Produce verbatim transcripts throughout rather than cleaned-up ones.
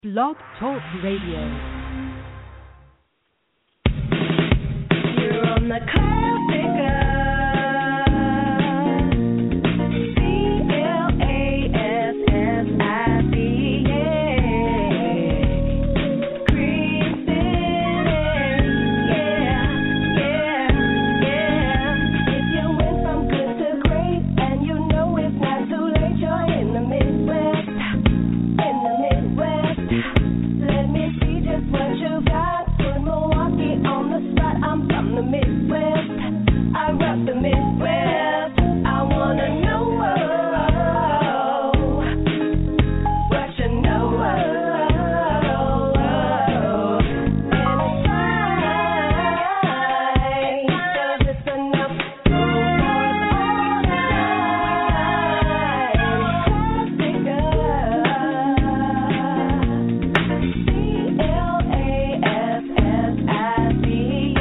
Blog Talk Radio. You're on the Classica. C L A S S I C A. Cream City. Yeah, yeah, yeah. If you went from good to great, and you know it's not too late, you're in the Midwest. In the Midwest. Let me see just what you got. Put Milwaukee on the spot. I'm from the Midwest. I rock the Midwest. I wanna know what you know. And it's right, 'cause it's enough room for us all tonight. C L A S S I C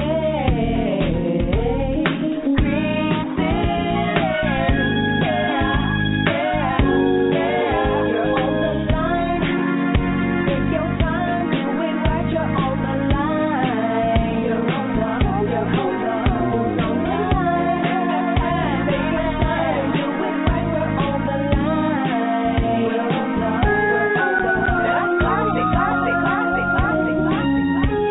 A. Green City. Yeah, yeah, yeah. You're on the line. Take your time, do it right. You're on the line. You're on the, you're on the, who's on the line? Take your time, do it right. We're on the line. We're on the, we're on the. That's classic, classic, classic, classic, classic,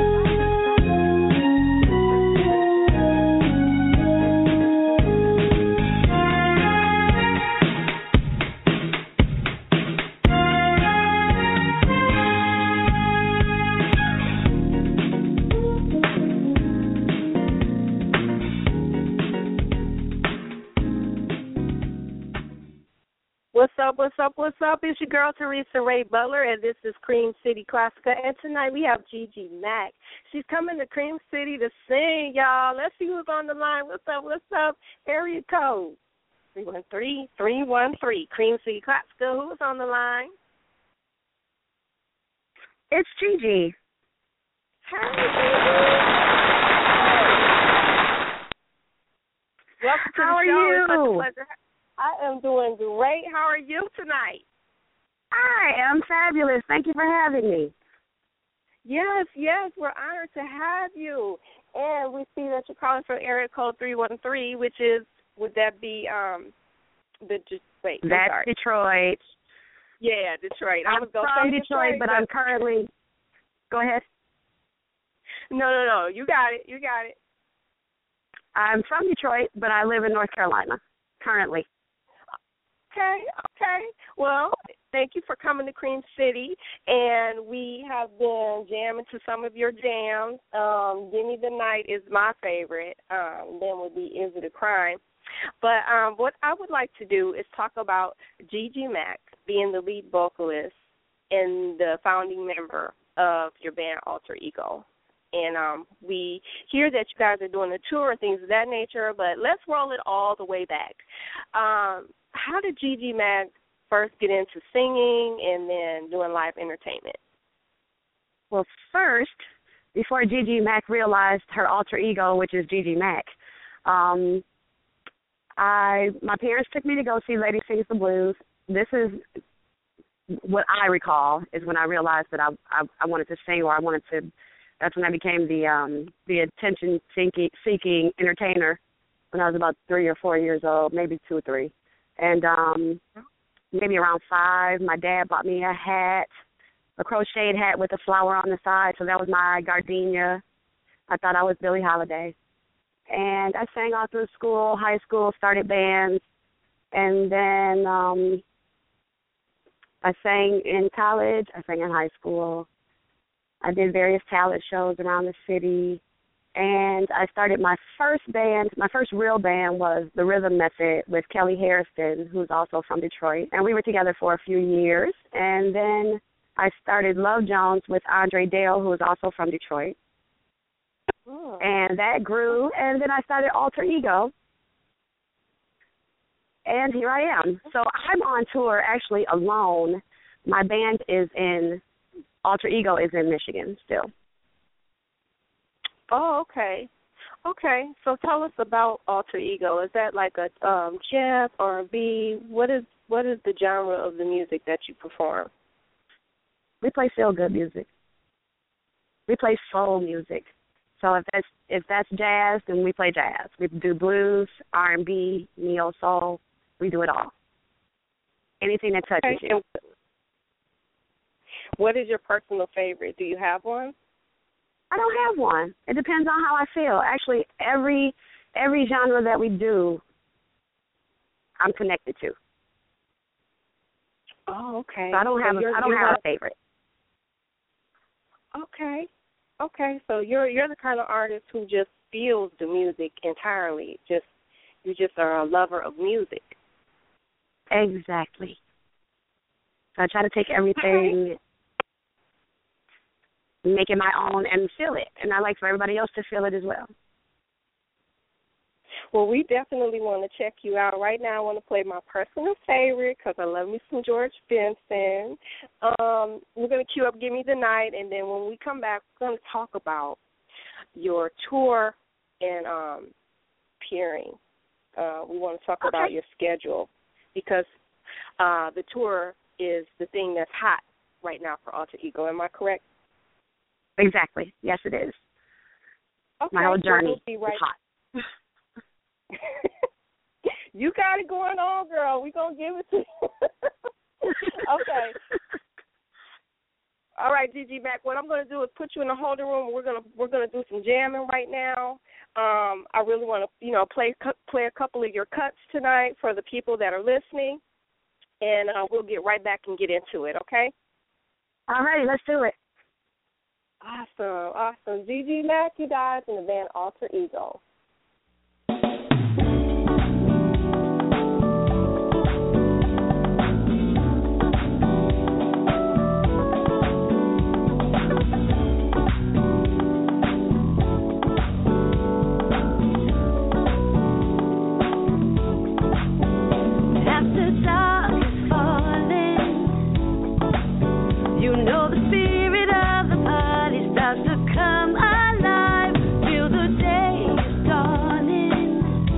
What's up, what's up, what's up? It's your girl, Teresa Ray Butler, and this is Cream City Classica. And tonight we have Gigi Mack. She's coming to Cream City to sing, y'all. Let's see who's on the line. What's up, what's up? Area code three one three, three one three. Cream City Classica. Who's on the line? It's Gigi. Hey, Gigi. Welcome to How the are show. It's such a you? pleasure. I am doing great. How are you tonight? I am fabulous. Thank you for having me. Yes, yes, we're honored to have you. And we see that you're calling from area code three one three, which is, would that be, um, the, just, wait, I'm That's sorry. Detroit. Yeah, Detroit. I I'm was going to from say Detroit, but I'm currently. Go ahead. No, no, no. You got it. You got it. I'm from Detroit, but I live in North Carolina currently. Okay, okay. Well, thank you for coming to Cream City, and we have been jamming to some of your jams. Um, Give Me the Night is my favorite. Um, then would be Is It a Crime? But um, what I would like to do is talk about Gigi Mack being the lead vocalist and the founding member of your band Alter Ego. And um, we hear that you guys are doing a tour and things of that nature, but let's roll it all the way back. Um, how did Gigi Mack first get into singing and then doing live entertainment? Well, first, before Gigi Mack realized her alter ego, which is Gigi Mack, um, I my parents took me to go see Lady Sings the Blues. This is what I recall is when I realized that I I, I wanted to sing, or I wanted to. That's when I became the um, the attention seeking, seeking entertainer when I was about three or four years old, maybe two or three. And um, maybe around five, my dad bought me a hat, a crocheted hat with a flower on the side, so that was my gardenia. I thought I was Billie Holiday. And I sang all through school, high school, started bands, and then um, I sang in college, I sang in high school. I did various talent shows around the city, and I started my first band. My first real band was The Rhythm Method with Kelly Harrison, who's also from Detroit, and we were together for a few years. And then I started Love Jones with Andre Dale, who is also from Detroit, Oh. and that grew. And then I started Alter Ego, and here I am. So I'm on tour actually alone. My band is in Alter Ego is in Michigan still. Oh, okay. Okay. So tell us about Alter Ego. Is that like a um, jazz, R and B? What is what is the genre of the music that you perform? We play feel good music. We play soul music. So if that's if that's jazz, then we play jazz. We do blues, R and B, neo soul. We do it all. Anything that touches Okay. you. What is your personal favorite? Do you have one? I don't have one. It depends on how I feel. Actually, every every genre that we do, I'm connected to. Oh, okay. So I don't So have a, you're- I don't you're have not- a favorite. Okay. Okay. So you're you're the kind of artist who just feels the music entirely. Just you just are a lover of music. Exactly. So I try to take everything, make it my own, and feel it. And I like for everybody else to feel it as well. Well, we definitely want to check you out. Right now I want to play my personal favorite because I love me some George Benson. Um, we're going to cue up Give Me the Night, and then when we come back, we're going to talk about your tour and um, appearing. Uh, we want to talk Okay. about your schedule because uh, the tour is the thing that's hot right now for Alter Ego. Am I correct? Exactly. Yes, it is. Okay, My whole so journey we'll be right is hot. You got it going on, girl. We're going to give it to you. Okay. All right, Gigi Mac, what I'm going to do is put you in the holding room. We're going to we're going to do some jamming right now. Um, I really want to, you know, play play a couple of your cuts tonight for the people that are listening, and uh, we'll get right back and get into it, okay? All righty, let's do it. Awesome, awesome. Gigi Mac, you guys, in the band Alter Ego. After dark is falling, you know the spirit of the party starts to come alive. Till the day is dawning,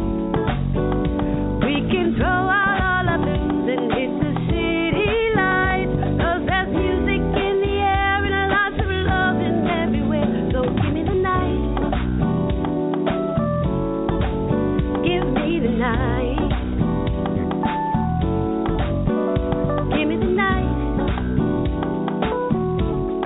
we can throw out all our blues and hit the city lights. 'Cause there's music in the air and a lot of loving everywhere. So give me the night, give me the night. Give me the night.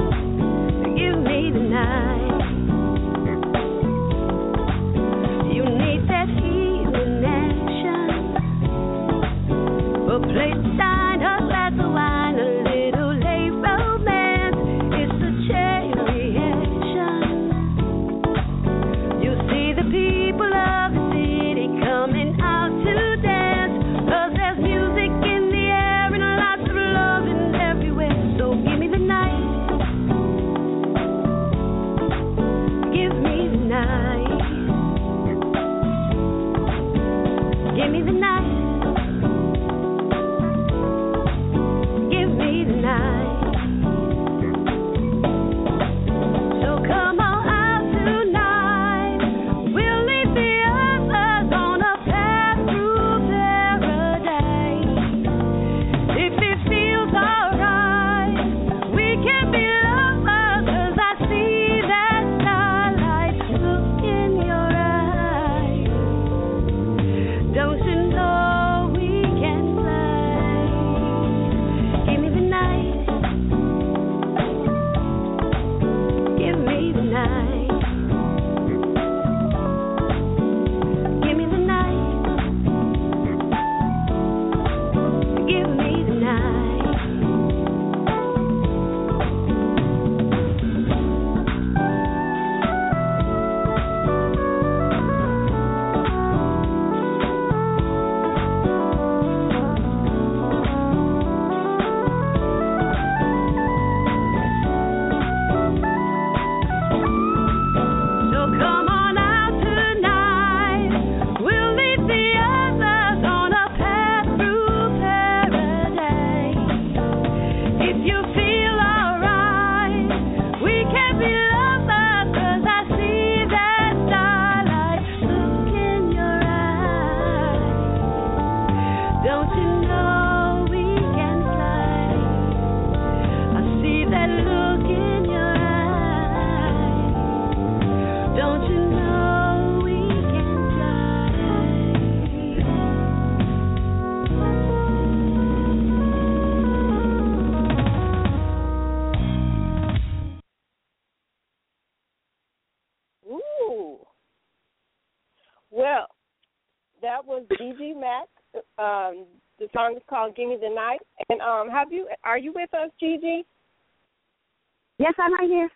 that was Gigi Mack. Um, the song is called "Give Me the Night." And um, have you? Are you with us, Gigi? Yes, I'm right here.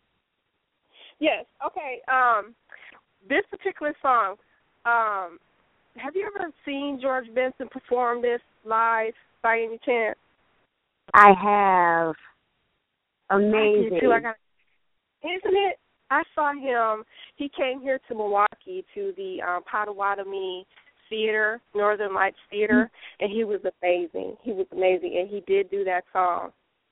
Yes. Okay. Um, this particular song. Um, have you ever seen George Benson perform this live by any chance? I have. Amazing. I did too. I got, isn't it? I saw him. He came here to Milwaukee to the um, Potawatomi Theater, Northern Lights Theater, mm-hmm. and he was amazing. He was amazing, and he did do that song.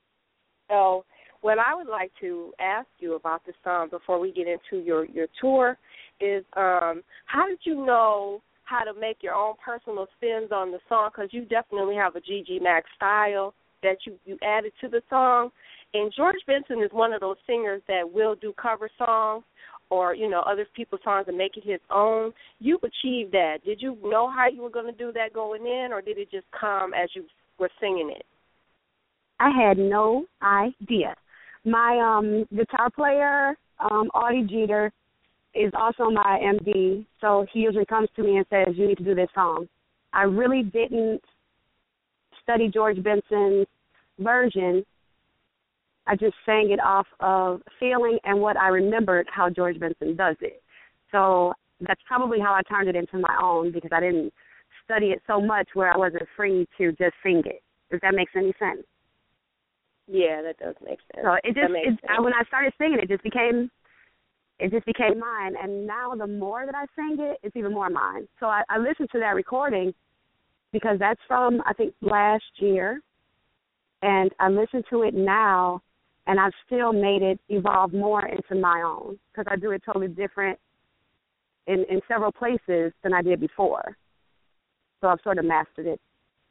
So what I would like to ask you about this song before we get into your, your tour is um, how did you know how to make your own personal spins on the song? Because you definitely have a Gigi Mack style that you, you added to the song. And George Benson is one of those singers that will do cover songs or, you know, other people's songs and make it his own. You've achieved that. Did you know how you were going to do that going in, or did it just come as you were singing it? I had no idea. My um, guitar player, um, Audie Jeter, is also my M D, so he usually comes to me and says, you need to do this song. I really didn't study George Benson's version. I just sang it off of feeling and what I remembered how George Benson does it. So that's probably how I turned it into my own, because I didn't study it so much where I wasn't free to just sing it. If that makes any sense. Yeah, that does make sense. So it just it, sense. I, when I started singing, it just became it just became mine. And now the more that I sing it, it's even more mine. So I, I listened to that recording because that's from I think last year, and I listen to it now. And I've still made it evolve more into my own because I do it totally different in, in several places than I did before. So I've sort of mastered it.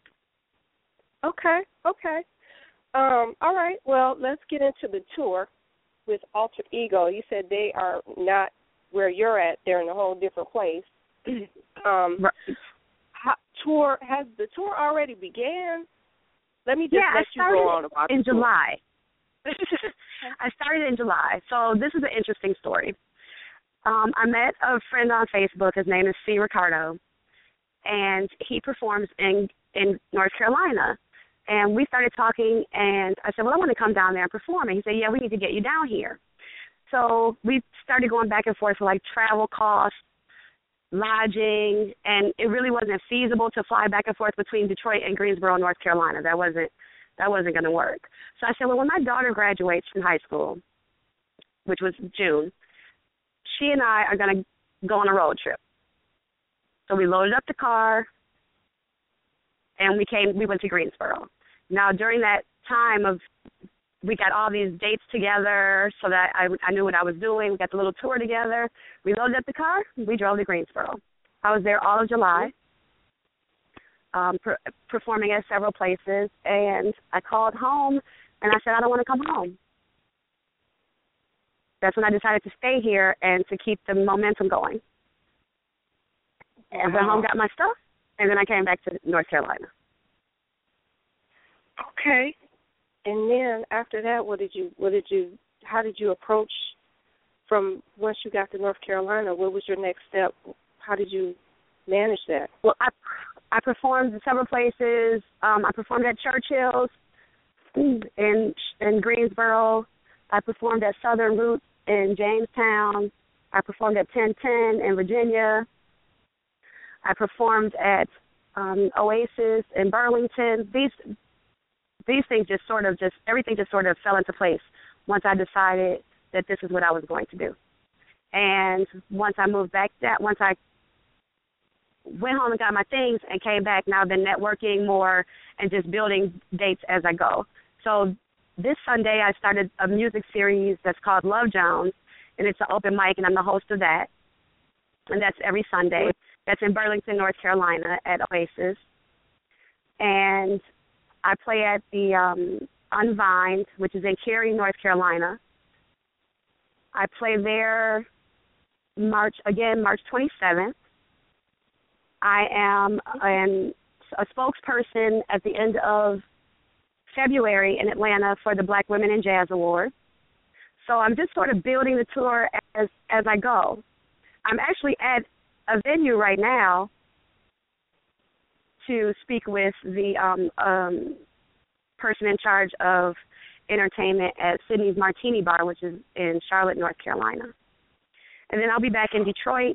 Okay, okay. Um, all right, well, let's get into the tour with Alter Ego. You said they are not where you're at. They're in a whole different place. um, right. how, tour Has the tour already began? Let me just yeah, let you go on about in the tour. July. I started in July, so this is an interesting story. Um, I met a friend on Facebook. His name is C. Ricardo, and he performs in in North Carolina. And we started talking, and I said, well, I want to come down there and perform. And he said, yeah, we need to get you down here. So we started going back and forth for, like, travel costs, lodging, and it really wasn't feasible to fly back and forth between Detroit and Greensboro, North Carolina. That wasn't That wasn't going to work. So I said, well, when my daughter graduates from high school, which was June, she and I are going to go on a road trip. So we loaded up the car, and we came. We went to Greensboro. Now, during that time of, we got all these dates together so that I, I knew what I was doing. We got the little tour together. We loaded up the car. We drove to Greensboro. I was there all of July. Um, per, performing at several places, and I called home, and I said, I don't want to come home. That's when I decided to stay here and to keep the momentum going. And I went home, got my stuff, and then I came back to North Carolina. Okay. And then after that, what did you, what did you, how did you approach from once you got to North Carolina? What was your next step? How did you manage that? Well, I I performed in several places. Um, I performed at Churchill's in in Greensboro. I performed at Southern Roots in Jamestown. I performed at ten ten in Virginia. I performed at um, Oasis in Burlington. These these things just sort of just everything just sort of fell into place once I decided that this is what I was going to do. And once I moved back, that once I went home and got my things and came back. Now I've been networking more and just building dates as I go. So this Sunday I started a music series that's called Love Jones, and it's an open mic, and I'm the host of that. And that's every Sunday. That's in Burlington, North Carolina at Oasis. And I play at the um, Unvined, which is in Cary, North Carolina. I play there March, again, March twenty-seventh. I am an, a spokesperson at the end of February in Atlanta for the Black Women in Jazz Awards. So I'm just sort of building the tour as, as I go. I'm actually at a venue right now to speak with the um, um, person in charge of entertainment at Sydney's Martini Bar, which is in Charlotte, North Carolina. And then I'll be back in Detroit.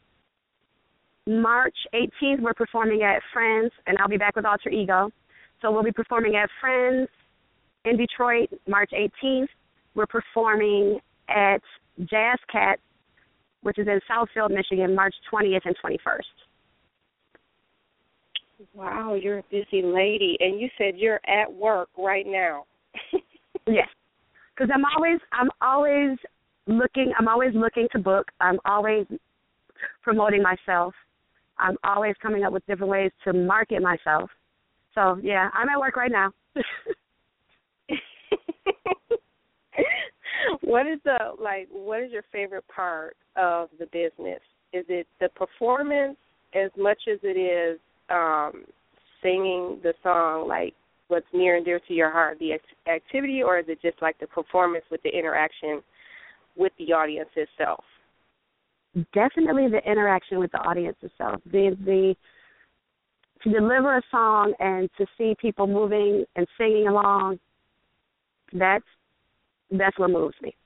March eighteenth, we're performing at Friends, and I'll be back with Alter Ego. So we'll be performing at Friends in Detroit, March eighteenth. We're performing at Jazz Cat, which is in Southfield, Michigan, March twentieth and twenty-first. Wow, you're a busy lady, and you said you're at work right now. Yes, because I'm always, I'm always looking, I'm always looking to book. I'm always promoting myself. I'm always coming up with different ways to market myself. So yeah, I'm at work right now. What is the like? What is your favorite part of the business? Is it the performance as much as it is um, singing the song, like what's near and dear to your heart, the act- activity, or is it just like the performance with the interaction with the audience itself? Definitely the interaction with the audience itself. The the to deliver a song and to see people moving and singing along. That's that's what moves me.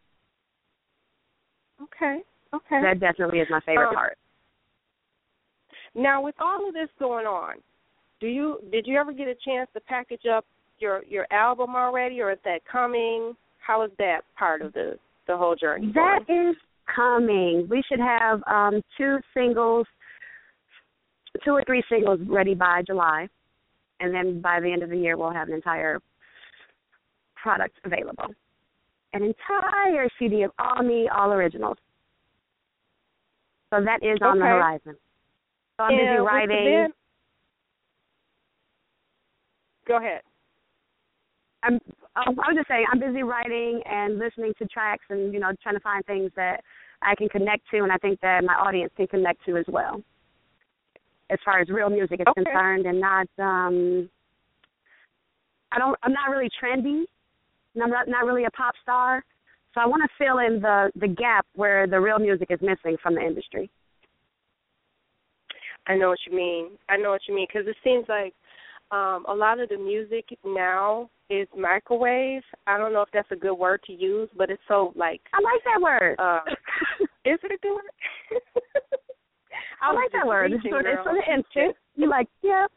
Okay. Okay. That definitely is my favorite um, part. Now, with all of this going on, do you did you ever get a chance to package up your your album already, or is that coming? How is that part of the the whole journey That going? is coming. We should have um, two singles, two or three singles ready by July, and then by the end of the year we'll have an entire product available. An entire C D of all me, all originals. So that is on Okay. the horizon. So I'm And busy with the writing. band- Go ahead. I'm, um, I was just saying, I'm busy writing and listening to tracks and, you know, trying to find things that I can connect to, and I think that my audience can connect to as well, as far as real music is Okay. concerned, and not, um, I don't, I'm not really trendy, and I'm not, not really a pop star, so I want to fill in the, the gap where the real music is missing from the industry. I know what you mean. I know what you mean, because it seems like um, a lot of the music now is microwave. I don't know if that's a good word to use, but it's so like. I like that word. Uh, is it a good word? I like that word. It's for, it's for the instant. You're like, yep.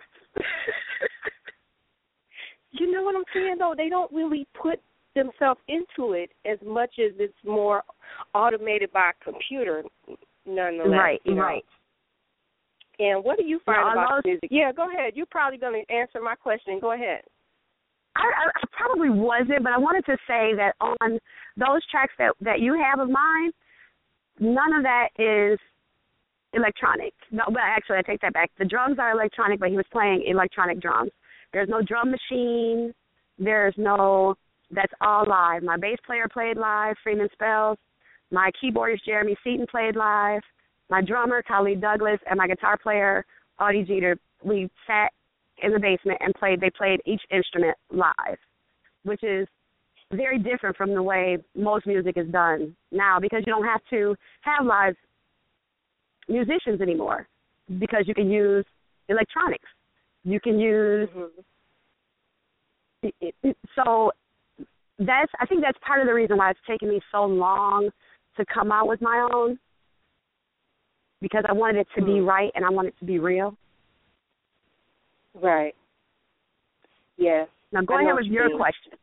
You know what I'm saying, though? They don't really put themselves into it as much as it's more automated by a computer, nonetheless. Right, you know? right. And what do you find Yeah, about those, music? Yeah, go ahead. You're probably going to answer my question. Go ahead. I, I, I probably wasn't, but I wanted to say that on those tracks that, that you have of mine, none of that is electronic. No, but actually, I take that back. The drums are electronic, but he was playing electronic drums. There's no drum machine. There's no, that's all live. My bass player played live, Freeman Spells. My keyboardist, Jeremy Seaton, played live. My drummer, Khalid Douglas, and my guitar player, Audie Jeter, we sat in the basement and played. They played each instrument live, which is very different from the way most music is done now, because you don't have to have live musicians anymore, because you can use electronics. You can use mm-hmm. so that's I think that's part of the reason why it's taken me so long to come out with my own, because I wanted it to mm-hmm. be right and I want it to be real. Right. Yes. Now go ahead with you your mean. question.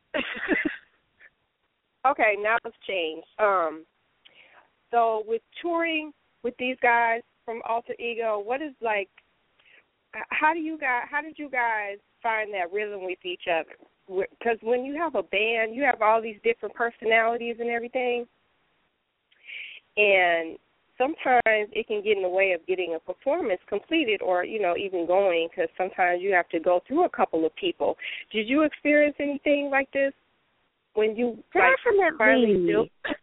Okay, now let's change. Um, so with touring with these guys from Alter Ego, what is like? How do you guys? How did you guys find that rhythm with each other? Because when you have a band, you have all these different personalities and everything, and sometimes it can get in the way of getting a performance completed, or you know, even going. Because sometimes you have to go through a couple of people. Did you experience anything like this when you definitely? Like, finally do?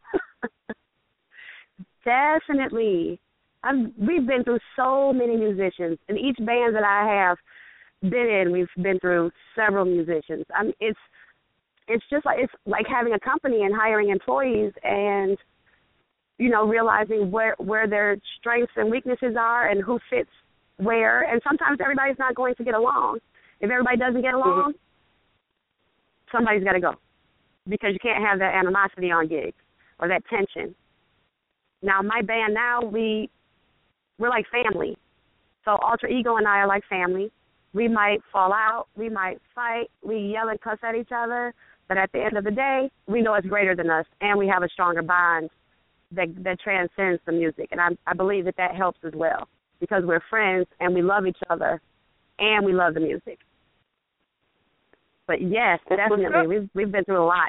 Definitely. I've, we've been through so many musicians, and each band that I have been in, we've been through several musicians. I mean, it's it's just like it's like having a company and hiring employees, and you know, realizing where where their strengths and weaknesses are, and who fits where, and sometimes everybody's not going to get along. If everybody doesn't get along, mm-hmm. somebody's got to go, because you can't have that animosity on gigs or that tension. Now, my band now, we, we're like family. So Alter Ego and I are like family. We might fall out. We might fight. We yell and cuss at each other. But at the end of the day, we know it's greater than us, and we have a stronger bond that, that transcends the music. And I, I believe that that helps as well, because we're friends and we love each other and we love the music. But, yes, definitely, we've, we've been through a lot.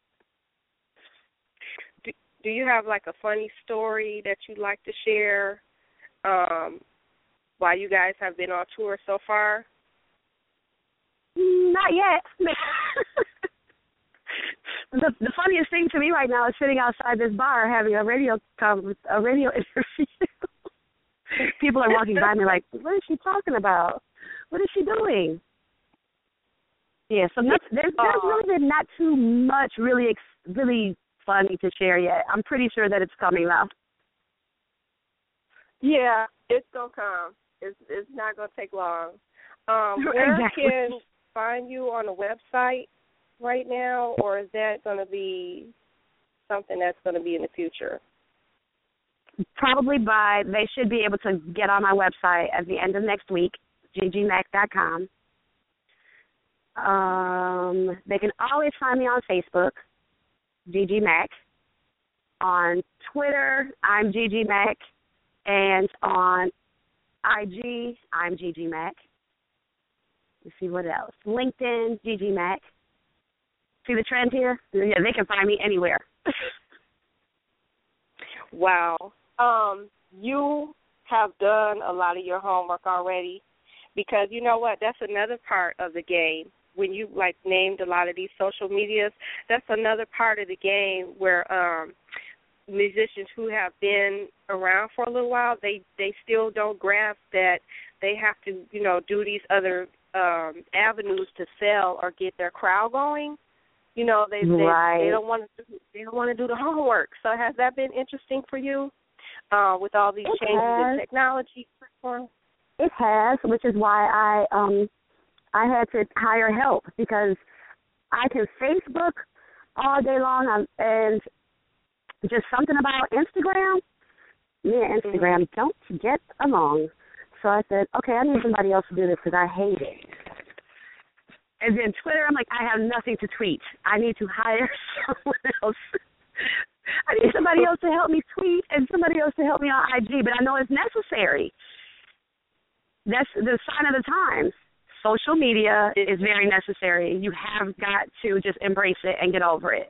Do, do you have, like, a funny story that you'd like to share um, while you guys have been on tour so far? Not yet. the, the funniest thing to me right now is sitting outside this bar having a radio com- a radio interview. People are walking by me like, what is she talking about? What is she doing? Yeah, so not, there's, there's really been not too much really ex- really funny to share yet. I'm pretty sure that it's coming though. Yeah, it's gonna come. It's it's not gonna take long. Um, where exactly. can find you on a website right now, or is that going to be something that's going to be in the future? Probably by, they should be able to get on my website at the end of next week, g g mac dot com. Um, they can always find me on Facebook, Gigi Mac. On Twitter, I'm Gigi Mac. And on I G, I'm Gigi Mac. Let's see what else. LinkedIn, Gigi Mac. See the trend here? Yeah, they can find me anywhere. Wow. Um, you have done a lot of your homework already, because you know what? That's another part of the game. When you, like, named a lot of these social medias, that's another part of the game where um, musicians who have been around for a little while, they, they still don't grasp that they have to, you know, do these other um, avenues to sell or get their crowd going. You know, they they, right. they don't want to they don't want to do the homework. So has that been interesting for you uh, with all these it changes has. in technology? It has, which is why I um I had to hire help, because I can Facebook all day long and just something about Instagram. Me and Instagram mm-hmm. don't get along. So I said, okay, I need somebody else to do this because I hate it. And then Twitter, I'm like, I have nothing to tweet. I need to hire someone else. I need somebody else to help me tweet and somebody else to help me on I G, but I know it's necessary. That's the sign of the times. Social media is very necessary. You have got to just embrace it and get over it.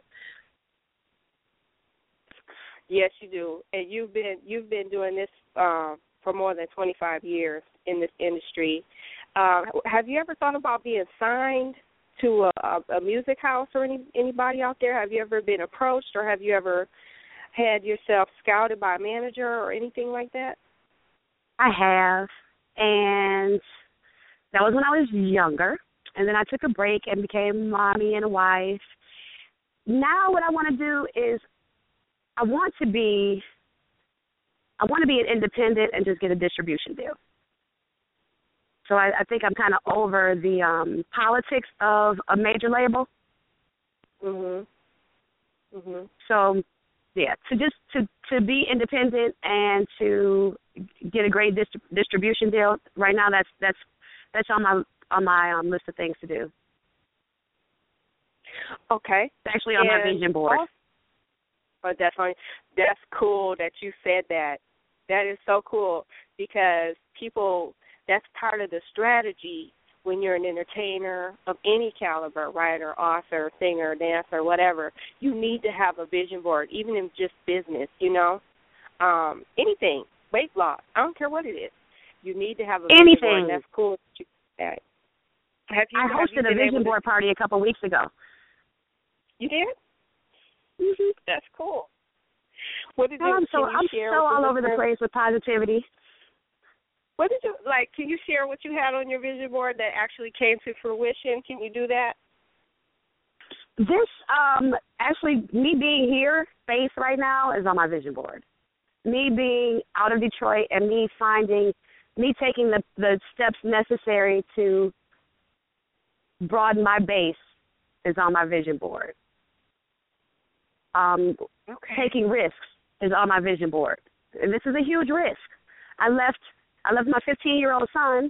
Yes, you do. And you've been you've been doing this uh, for more than twenty-five years in this industry. Uh, have you ever thought about being signed to a, a music house or any anybody out there? Have you ever been approached, or have you ever had yourself scouted by a manager or anything like that? I have, and that was when I was younger, and then I took a break and became a mommy and a wife. Now what I want to do is I want to be I want to be an independent and just get a distribution deal. So I, I think I'm kind of over the um, politics of a major label. Mhm. Mhm. So, yeah, to just to, to be independent and to get a great dist- distribution deal right now, that's that's that's on my on my um, list of things to do. Okay. It's actually on and my vision board. Also, oh, that's funny. That's cool that you said that. That is so cool, because people, that's part of the strategy when you're an entertainer of any caliber, writer, author, singer, dancer, whatever. You need to have a vision board, even in just business, you know. Um, anything, weight loss, I don't care what it is. You need to have a Anything. vision board. That's cool that you did that. Have you, I have you hosted a been vision able board to, party a couple weeks ago. You did? Mm-hmm. That's cool. What did you, I'm so can you I'm share so with all the over the place with positivity. What did you, like, can you share what you had on your vision board that actually came to fruition? Can you do that? This, um, actually, me being here, space right now, is on my vision board. Me being out of Detroit and me finding me taking the, the steps necessary to broaden my base is on my vision board. Um, Okay. Taking risks is on my vision board. And this is a huge risk. I left I left my fifteen-year-old son,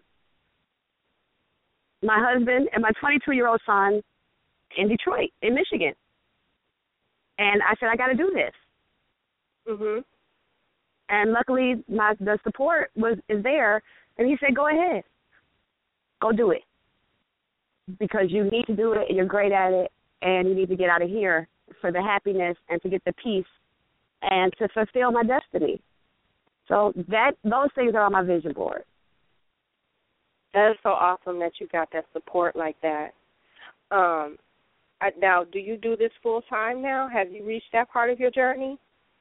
my husband, and my twenty-two-year-old son in Detroit, in Michigan. And I said, I got to do this. Mhm. And luckily, my the support was is there, and he said, go ahead. Go do it. Because you need to do it, and you're great at it, and you need to get out of here for the happiness and to get the peace and to fulfill my destiny. So that those things are on my vision board. That is so awesome that you got that support like that. Um, I, now, do you do this full time now? Have you reached that part of your journey?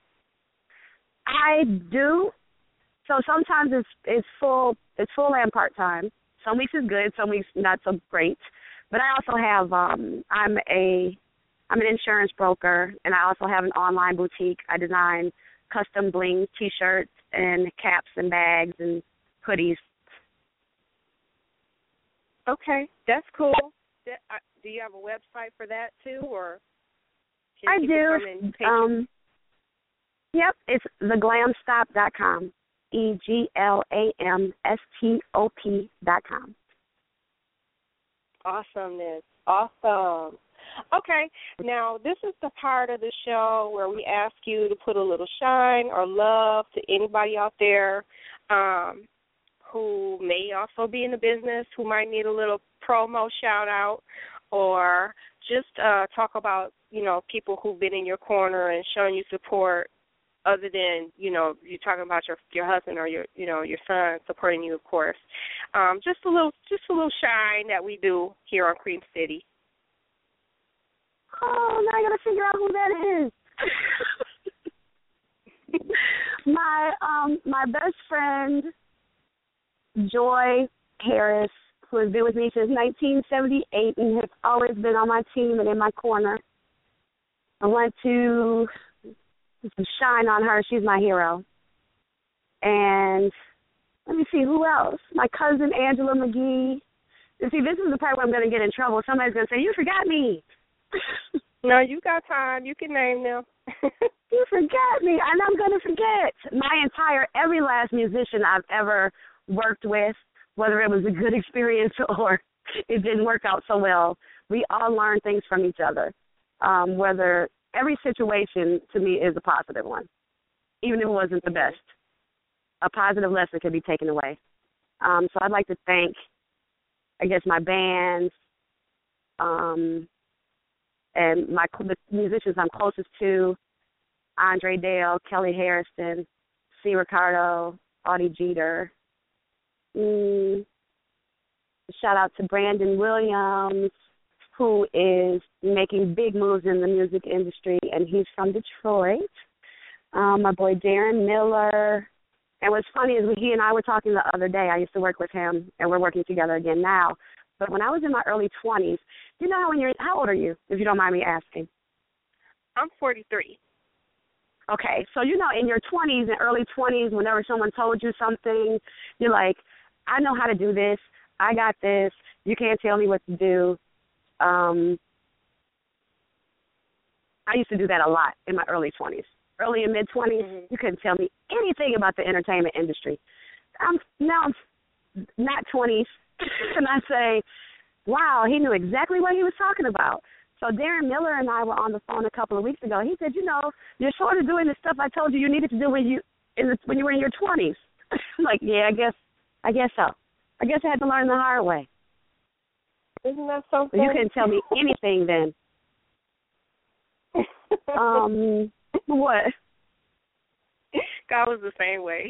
I do. So sometimes it's it's full it's full and part time. Some weeks is good, some weeks not so great. But I also have um I'm a I'm an insurance broker, and I also have an online boutique. I design custom bling T-shirts and caps and bags and hoodies. Okay, that's cool. That, uh, do you have a website for that too, or can I people do. come and take Um, yep, it's the glam stop dot com. E G L A M S T O P dot com. Awesomeness. Awesome. Okay, now this is the part of the show where we ask you to put a little shine or love to anybody out there um, who may also be in the business, who might need a little promo shout out, or just uh, talk about, you know, people who've been in your corner and showing you support other than, you know, you're talking about your your husband or your, you know, your son supporting you, of course. Um, just a little just a little shine that we do here on Cream City. Oh, now I gotta figure out who that is. my um my best friend Joy Harris, who has been with me since nineteen seventy-eight and has always been on my team and in my corner. I want to shine on her. She's my hero. And let me see who else. My cousin Angela McGee. And see, this is the part where I'm going to get in trouble. Somebody's going to say, "You forgot me." No, you got time. You can name them. You forgot me, and I'm going to forget. My entire, every last musician I've ever worked with, whether it was a good experience or it didn't work out so well, we all learn things from each other. Um, whether every situation to me is a positive one, even if it wasn't the best. A positive lesson can be taken away. Um, so I'd like to thank, I guess, my bands, um, and my the musicians I'm closest to, Andre Dale, Kelly Harrison, C. Ricardo, Audie Jeter. Mm, shout out to Brandon Williams, who is making big moves in the music industry, and he's from Detroit. Um, my boy Darren Miller. And what's funny is he and I were talking the other day. I used to work with him, and we're working together again now. But when I was in my early twenties, you know how when you're, how old are you, if you don't mind me asking? I'm forty-three. Okay, so you know in your twenties and early twenties, whenever someone told you something, you're like, I know how to do this. I got this. You can't tell me what to do. Um, I used to do that a lot in my early twenties. Early and mid-twenties, mm-hmm. You couldn't tell me anything about the entertainment industry. I'm now I'm not twenties, and I say, wow, he knew exactly what he was talking about. So Darren Miller and I were on the phone a couple of weeks ago. He said, you know, you're sort of doing the stuff I told you you needed to do when you in the, when you were in your twenties. I'm like, yeah, I guess, I guess so. I guess I had to learn the hard way. Isn't that so You couldn't tell me anything then. um, what? God was the same way.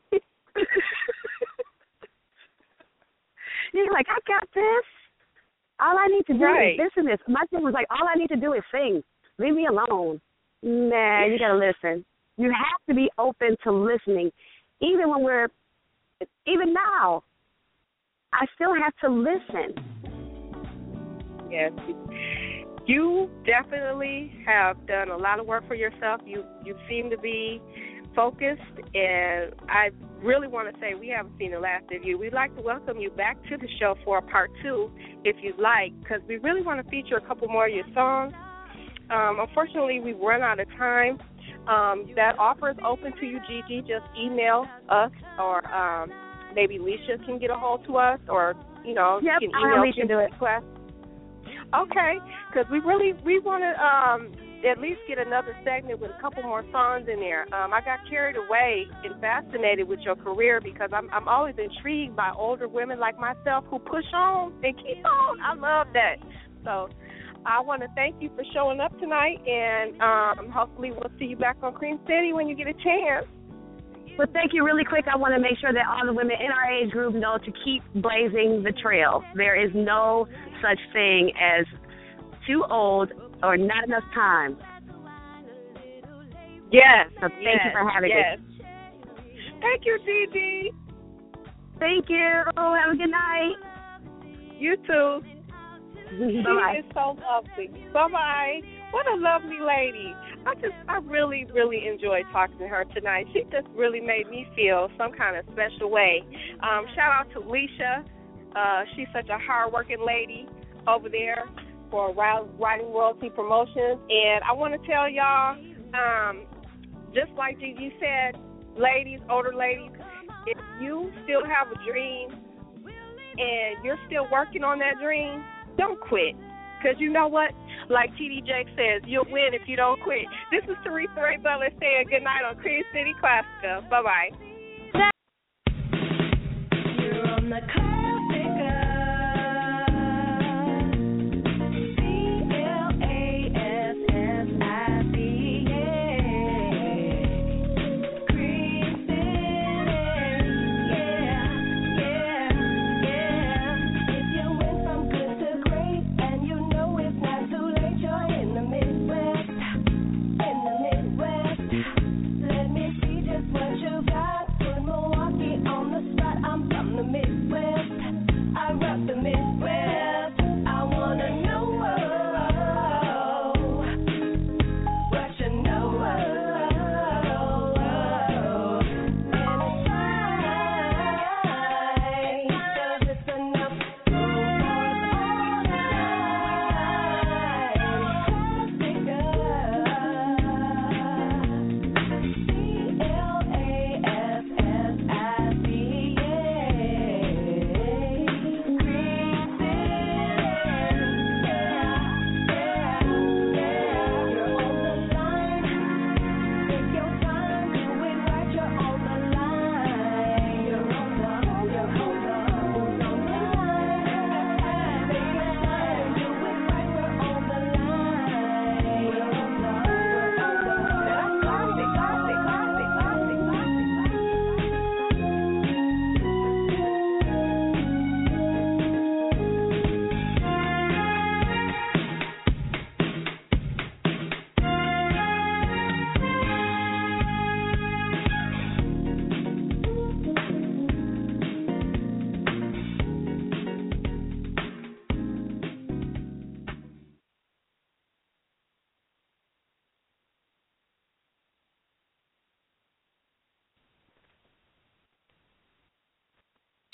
You're like, I got this. All I need to do right. is this and this. My thing was like, all I need to do is sing. Leave me alone. Nah, you got to listen. You have to be open to listening. Even when we're, even now, I still have to listen. Yes. You definitely have done a lot of work for yourself. You you seem to be focused, and I really want to say we haven't seen the last of you. We'd like to welcome you back to the show for a part two, if you'd like, because we really want to feature a couple more of your songs. Um, unfortunately, we've run out of time. Um, that offer is open to you, Gigi. Just email us, or um, maybe Leisha can get a hold to us, or, you know, Yep, you can I'll email have Leisha do it. Class. Okay, because we really, we want to um, at least get another segment with a couple more songs in there. Um, I got carried away and fascinated with your career because I'm, I'm always intrigued by older women like myself who push on and keep on. I love that. So I want to thank you for showing up tonight, and um, hopefully we'll see you back on Cream City when you get a chance. Well, thank you. Really quick, I want to make sure that all the women in our age group know to keep blazing the trail. There is no such thing as too old or not enough time. Yes. So thank yes, you for having yes. me. Thank you, Gigi. Thank you. Have a good night. You too. Bye-bye. She is so lovely. Bye-bye. What a lovely lady. I just, I really, really enjoyed talking to her tonight. She just really made me feel some kind of special way. Um, shout out to Leisha. Uh, she's such a hard-working lady over there for Writing Royalty Promotions. And I want to tell y'all, um, just like Gigi said, ladies, older ladies, if you still have a dream and you're still working on that dream, don't quit. Because you know what? Like T D Jakes says, you'll win if you don't quit. This is Teresa Ray Butler saying good night on Cream City Classica. Bye-bye.